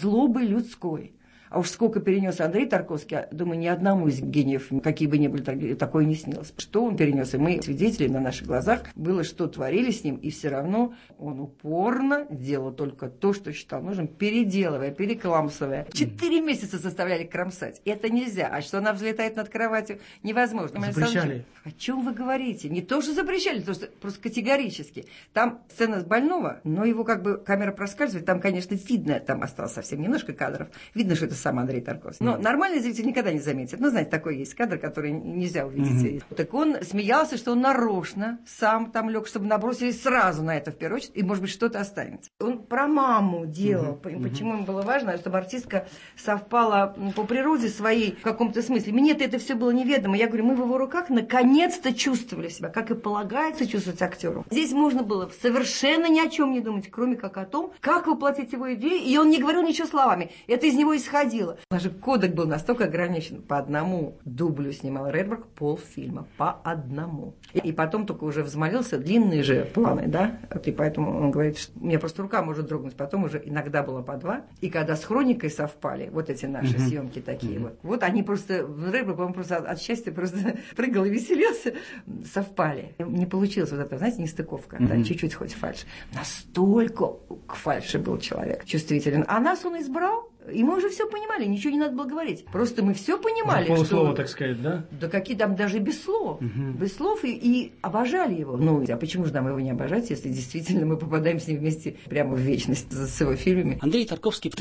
людской. А уж сколько перенес Андрей Тарковский, думаю, ни одному из гениев, какие бы ни были, такое не снилось. Что он перенес, и мы свидетели на наших глазах, было, что творили с ним, и все равно он упорно делал только то, что считал нужным, переделывая, перекламсывая. 4 месяца заставляли кромсать. Это нельзя. А что она взлетает над кроватью, невозможно. Запрещали. О чем вы говорите? Не то, что запрещали, просто категорически. Там сцена с больного, но его как бы камера проскальзывает, там, конечно, видно, там осталось совсем немножко кадров, видно, что это сам Андрей Тарковский. Но нормальный зритель никогда не заметит. Ну, знаете, такой есть кадр, который нельзя увидеть. Так он смеялся, что он нарочно сам там лег, чтобы набросились сразу на это в первую очередь, и, может быть, что-то останется. Он про маму делал. Почему ему было важно, чтобы артистка совпала по природе своей в каком-то смысле. Мне-то это все было неведомо. Я говорю, мы в его руках наконец-то чувствовали себя, как и полагается чувствовать актеру. Здесь можно было совершенно ни о чем не думать, кроме как о том, как воплотить его идею, и он не говорил ничего словами. Это из него исходило. Даже кодек был настолько ограничен. По одному дублю снимал Редберг полфильма. По одному. И потом только уже взмолился, длинные же планы, да? И поэтому он говорит, что у меня просто рука может дрогнуть. Потом уже иногда было по 2. И когда с хроникой совпали, вот эти наши съемки такие вот они просто, Редберг, по-моему, просто от счастья просто прыгал и веселился, совпали. Не получилось вот это, знаете, нестыковка. Да, чуть-чуть хоть фальшь. Настолько к фальши был человек чувствителен. А нас он избрал. И мы уже все понимали, ничего не надо было говорить. Просто мы все понимали, что... Полуслова, так сказать, да? Да какие там даже без слов. Без слов и обожали его. Ну, а почему же нам его не обожать, если действительно мы попадаем с ним вместе прямо в вечность с его фильмами? Андрей Тарковский в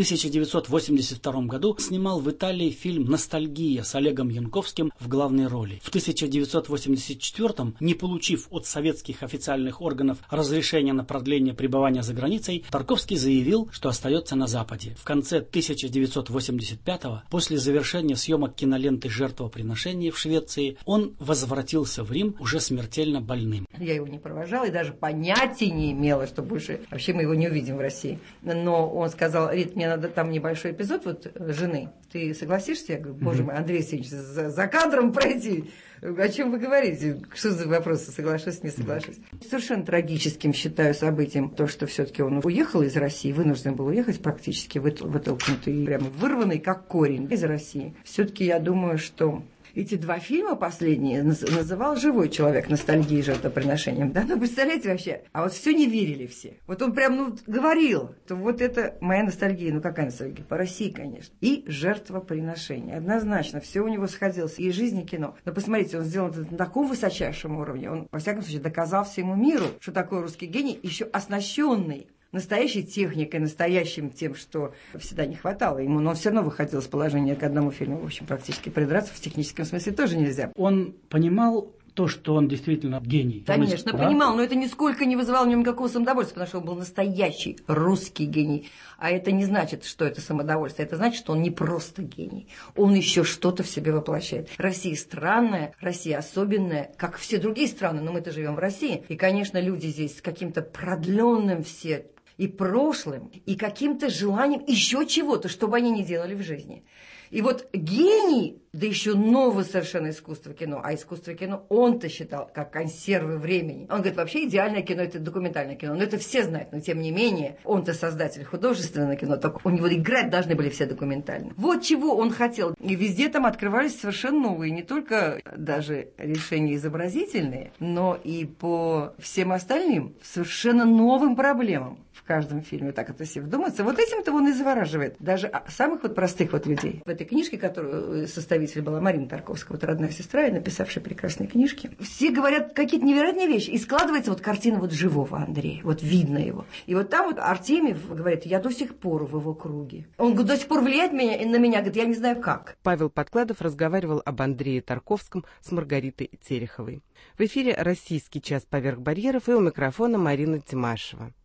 1982 году снимал в Италии фильм «Ностальгия» с Олегом Янковским в главной роли. В 1984, не получив от советских официальных органов разрешения на продление пребывания за границей, Тарковский заявил, что остается на Западе. В конце 1985-го, после завершения съемок киноленты «Жертвоприношение» в Швеции, он возвратился в Рим уже смертельно больным. Я его не провожала и даже понятия не имела, что больше вообще мы его не увидим в России. Но он сказал, Рит, мне надо там небольшой эпизод вот жены. Ты согласишься? Я говорю, боже мой, Андрей Алексеевич, за кадром пройти. О чем вы говорите? Что за вопросы? Соглашусь, не соглашусь. Совершенно трагическим считаю событием то, что все-таки он уехал из России, вынужден был уехать практически вытолкнутый, прямо вырванный, как корень из России. Все-таки я думаю, что эти 2 фильма последние называл «Живой человек», «Ностальгия» и «Жертвоприношением». Да, ну представляете вообще? А вот все не верили все. Вот он прям, говорил, что вот это моя ностальгия. Ну какая ностальгия? По России, конечно. И «Жертвоприношение». Однозначно, все у него сходилось. И жизнь, и кино. Но посмотрите, он сделал это на таком высочайшем уровне. Он, во всяком случае, доказал всему миру, что такой русский гений, еще оснащенный настоящей техникой, настоящим тем, что всегда не хватало ему, но он все равно выходил из положения к одному фильму. В общем, практически придраться в техническом смысле тоже нельзя. Он понимал то, что он действительно гений. Конечно, понимал, но это нисколько не вызывало в нем никакого самодовольства, потому что он был настоящий русский гений. А это не значит, что это самодовольство, это значит, что он не просто гений. Он еще что-то в себе воплощает. Россия странная, Россия особенная, как все другие страны, но мы-то живем в России. И, конечно, люди здесь с каким-то продленным все и прошлым, и каким-то желанием еще чего-то, что бы они ни делали в жизни. И вот гений, да еще новое совершенно искусство кино, а искусство кино он-то считал как консервы времени. Он говорит, вообще идеальное кино – это документальное кино. Но это все знают, но тем не менее, он-то создатель художественного кино, только у него играть должны были все документально. Вот чего он хотел. И везде там открывались совершенно новые, не только даже решения изобразительные, но и по всем остальным совершенно новым проблемам. В каждом фильме, так это все вдуматься. Вот этим-то он и завораживает. Даже самых вот простых вот людей. В этой книжке, которую составитель была Марина Тарковская, вот родная сестра, и написавшая прекрасные книжки, все говорят какие-то невероятные вещи. И складывается вот картина вот живого Андрея. Вот видно его. И вот там вот Артемьев говорит, я до сих пор в его круге. Он до сих пор влияет на меня, говорит, я не знаю как. Павел Подкладов разговаривал об Андрее Тарковском с Маргаритой Тереховой. В эфире «Российский час поверх барьеров» и у микрофона Марина Тимашева.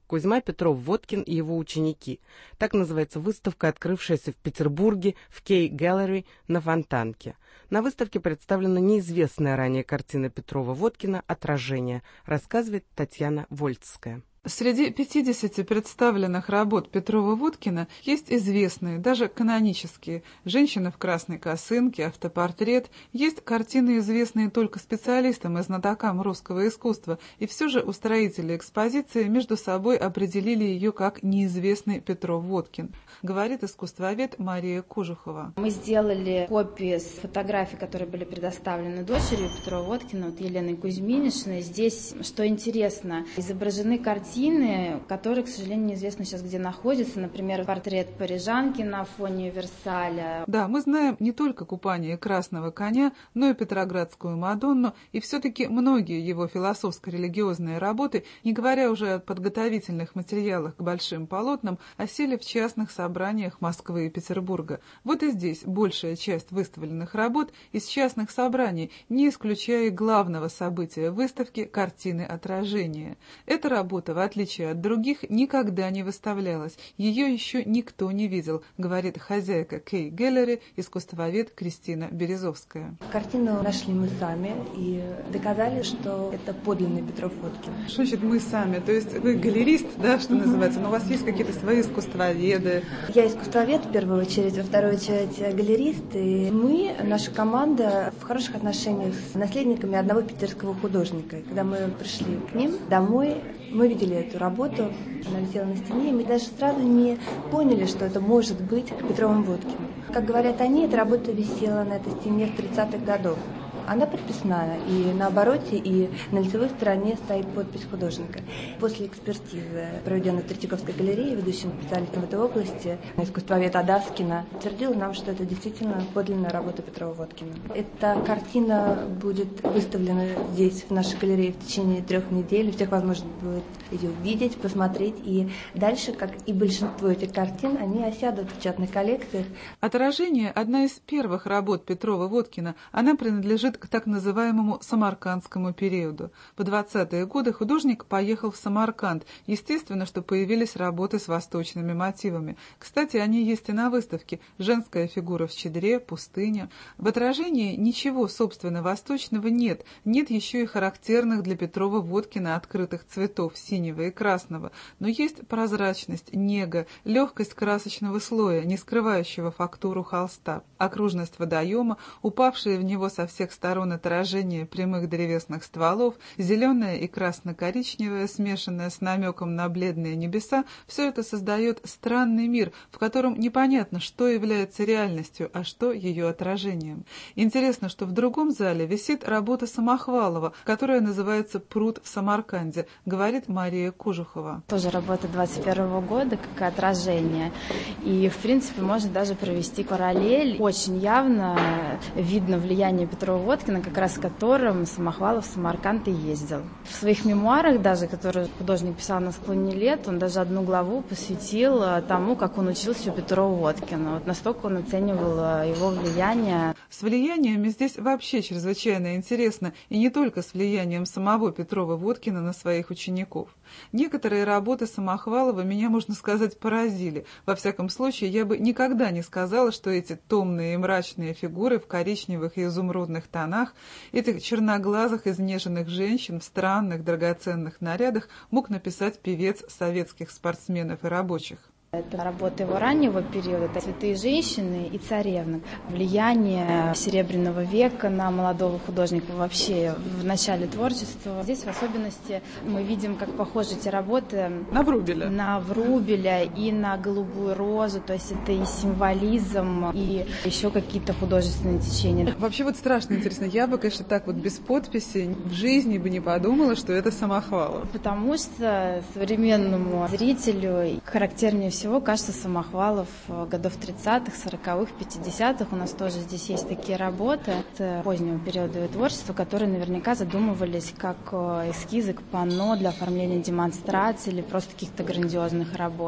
Кузьма Петров-Водкин и его ученики. Так называется выставка, открывшаяся в Петербурге в Кей-Галлери на Фонтанке. На выставке представлена неизвестная ранее картина Петрова-Водкина «Отражение», рассказывает Татьяна Вольцкая. Среди 50 представленных работ Петрова-Водкина есть известные, даже канонические: «Женщина в красной косынке», «Автопортрет». Есть картины, известные только специалистам и знатокам русского искусства, и все же устроители экспозиции между собой определили ее как неизвестный Петров-Водкин, говорит искусствовед Мария Кожухова. Мы сделали копии с фотографий, которые были предоставлены дочерью Петрова-Водкина, вот Еленой Кузьминишной. Здесь, что интересно, изображены картины, которые, к сожалению, неизвестно сейчас, где находятся. Например, портрет парижанки на фоне Версаля. Да, мы знаем не только «Купание красного коня», но и «Петроградскую Мадонну», и все-таки многие его философско-религиозные работы, не говоря уже о подготовительных материалах к большим полотнам, осели в частных собраниях Москвы и Петербурга. Вот и здесь большая часть выставленных работ из частных собраний, не исключая и главного события выставки — картины «Отражение». Эта работа, в отличие от других, никогда не выставлялась. Ее еще никто не видел, говорит хозяйка Кей-Галлери, искусствовед Кристина Березовская. Картину нашли мы сами и доказали, что это подлинный Петров-Водкин. Что значит «мы сами»? То есть вы галерист, да, что называется, но у вас есть какие-то свои искусствоведы? Я искусствовед в первую очередь, во вторую очередь галерист. И мы, наша команда, в хороших отношениях с наследниками одного питерского художника. Когда мы пришли к ним домой, мы видели эту работу, она висела на стене, и мы даже сразу не поняли, что это может быть Петровым-Водкиным. Как говорят они, эта работа висела на этой стене в 30-х годах. Она подписная, и на обороте, и на лицевой стороне стоит подпись художника. После экспертизы, проведенной в Третьяковской галерее, ведущим специалистом в этой области, искусствовед Адаскина, утвердила нам, что это действительно подлинная работа Петрова-Водкина. Эта картина будет выставлена здесь, в нашей галерее, в течение 3 недель. У всех возможно будет ее увидеть, посмотреть, и дальше, как и большинство этих картин, они осядут в печатных коллекциях. «Отражение» — одна из первых работ Петрова-Водкина. Она принадлежит к так называемому самаркандскому периоду. В 20-е годы художник поехал в Самарканд. Естественно, что появились работы с восточными мотивами. Кстати, они есть и на выставке. Женская фигура в чадре, пустыня. В «Отражении» ничего, собственно, восточного нет. Нет еще и характерных для Петрова-Водкина открытых цветов синего и красного. Но есть прозрачность, нега, легкость красочного слоя, не скрывающего фактуру холста, окружность водоема, упавшие в него со всех сторон отражение прямых древесных стволов, зеленое и красно-коричневое, смешанное с намеком на бледные небеса, все это создает странный мир, в котором непонятно, что является реальностью, а что ее отражением. Интересно, что в другом зале висит работа Самохвалова, которая называется «Пруд в Самарканде», говорит Мария Кожухова. Тоже работа 21 года, как отражение. И, в принципе, можно даже провести параллель. Очень явно видно влияние Петрова-Водкина, как раз с которым Самохвалов в Самарканд и ездил. В своих мемуарах, даже, которые художник писал на склоне лет, он даже одну главу посвятил тому, как он учился у Петрова-Водкина. Вот настолько он оценивал его влияние. С влияниями здесь вообще чрезвычайно интересно, и не только с влиянием самого Петрова-Водкина на своих учеников. Некоторые работы Самохвалова меня, можно сказать, поразили. Во всяком случае, я бы никогда не сказала, что эти томные и мрачные фигуры в коричневых и изумрудных тонах, этих черноглазых изнеженных женщин в странных драгоценных нарядах мог написать певец советских спортсменов и рабочих. Это работа его раннего периода, это «Святые женщины» и «Царевны». Влияние Серебряного века на молодого художника вообще в начале творчества. Здесь в особенности мы видим, как похожи эти работы на Врубеля. На Врубеля и на «Голубую розу», то есть это и символизм, и еще какие-то художественные течения. Вообще вот страшно интересно, я бы, конечно, так вот без подписи в жизни бы не подумала, что это Самохвалов. Потому что современному зрителю характернее всего кажется Самохвалов годов 30-х, 40-х, 50-х. У нас тоже здесь есть такие работы от позднего периода творчества, которые наверняка задумывались как эскизы к панно для оформления демонстраций или просто каких-то грандиозных работ.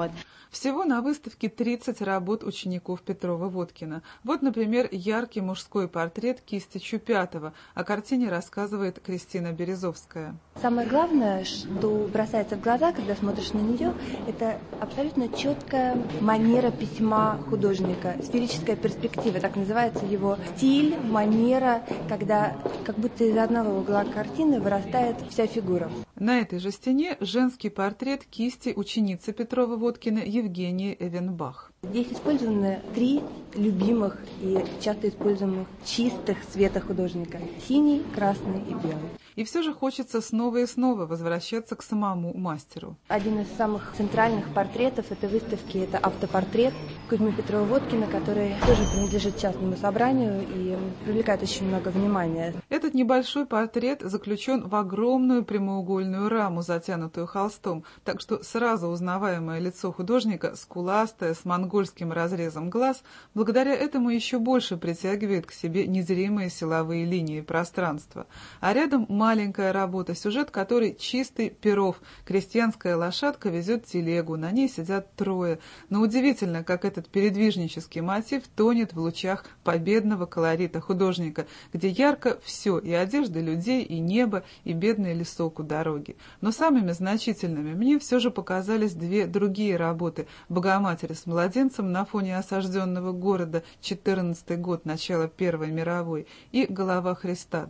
Всего на выставке 30 работ учеников Петрова-Водкина. Вот, например, яркий мужской портрет кисти Чупятова. О картине рассказывает Кристина Березовская. Самое главное, что бросается в глаза, когда смотришь на нее, это абсолютно четкая манера письма художника, сферическая перспектива, так называется его стиль, манера, когда как будто из одного угла картины вырастает вся фигура. На этой же стене женский портрет кисти ученицы Петрова-Водкина Евгении Эвенбах. Здесь использованы 3 любимых и часто используемых чистых цвета художника – синий, красный и белый. И все же хочется снова и снова возвращаться к самому мастеру. Один из самых центральных портретов этой выставки – это автопортрет Кузьмы Петрова-Водкина, который тоже принадлежит частному собранию и привлекает очень много внимания. Этот небольшой портрет заключен в огромную прямоугольную раму, затянутую холстом, так что сразу узнаваемое лицо художника, скуластое, с монгольским разрезом глаз, благодаря этому еще больше притягивает к себе незримые силовые линии пространства. А рядом маленькая работа, сюжет которой чистый Перов. Крестьянская лошадка везет телегу, на ней сидят 3. Но удивительно, как этот передвижнический мотив тонет в лучах победного колорита художника, где ярко все, и одежды людей, и небо, и бедный лесок у дороги. Но самыми значительными мне все же показались 2 другие работы «Богоматери с младенцем на фоне осажденного города», 14 год, начало Первой мировой, и «Голова Христа»,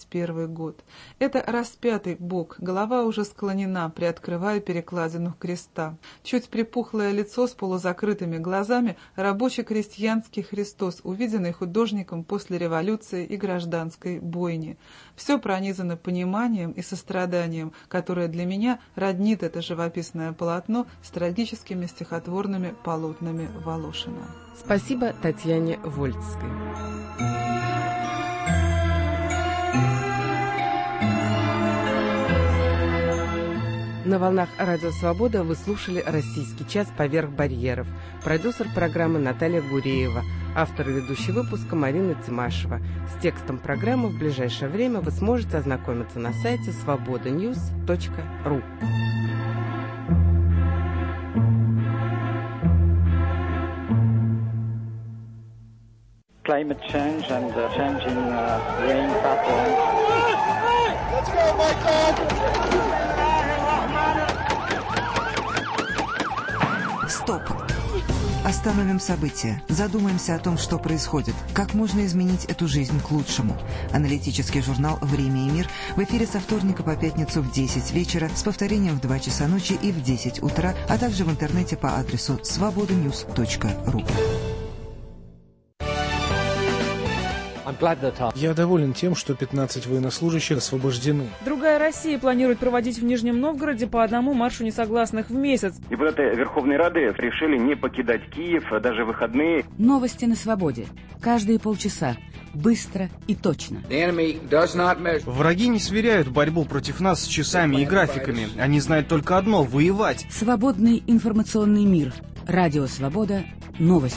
21 год. Это распятый Бог, голова уже склонена, приоткрывая перекладину креста. Чуть припухлое лицо с полузакрытыми глазами – рабочий крестьянский Христос, увиденный художником после революции и гражданской бойни. Все пронизано пониманием и состраданием, которое для меня роднит это живописное полотно с трагическими стихотворными полотнами Волошина. Спасибо Татьяне Вольцкой. На волнах Радио Свобода вы слушали «Российский час. Поверх барьеров». Продюсер программы Наталья Гуреева. Автор и ведущий выпуска Марина Тимашева. С текстом программы в ближайшее время вы сможете ознакомиться на сайте svobodanews.ru. Climate change and changing rain patterns. Let's go, Michael! Стоп! Остановим события. Задумаемся о том, что происходит. Как можно изменить эту жизнь к лучшему. Аналитический журнал «Время и мир» в эфире со вторника по пятницу в 10 вечера, с повторением в 2 часа ночи и в 10 утра, а также в интернете по адресу svobodanews.ru. Я доволен тем, что 15 военнослужащих освобождены. Другая Россия планирует проводить в Нижнем Новгороде по одному маршу несогласных в месяц. Депутаты Верховной Рады решили не покидать Киев, даже в выходные. Новости на свободе. Каждые полчаса. Быстро и точно. Враги не сверяют борьбу против нас с часами и графиками. Они знают только одно – воевать. Свободный информационный мир. Радио Свобода. Новости.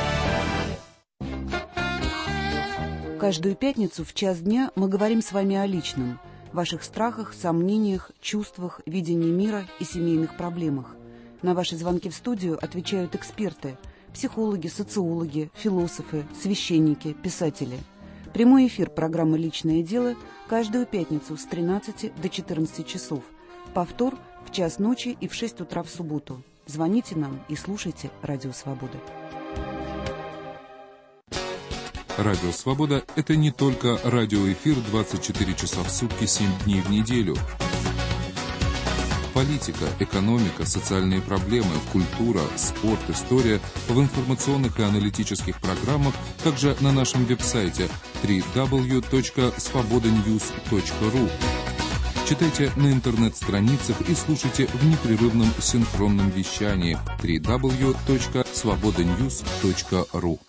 Каждую пятницу в час дня мы говорим с вами о личном, ваших страхах, сомнениях, чувствах, видении мира и семейных проблемах. На ваши звонки в студию отвечают эксперты – психологи, социологи, философы, священники, писатели. Прямой эфир программы «Личное дело» каждую пятницу с 13 до 14 часов. Повтор в час ночи и в 6 утра в субботу. Звоните нам и слушайте «Радио Свобода». Радио «Свобода» — это не только радиоэфир 24 часа в сутки, 7 дней в неделю. Политика, экономика, социальные проблемы, культура, спорт, история в информационных и аналитических программах, также на нашем веб-сайте www.svobodanews.ru. Читайте на интернет-страницах и слушайте в непрерывном синхронном вещании www.svobodanews.ru.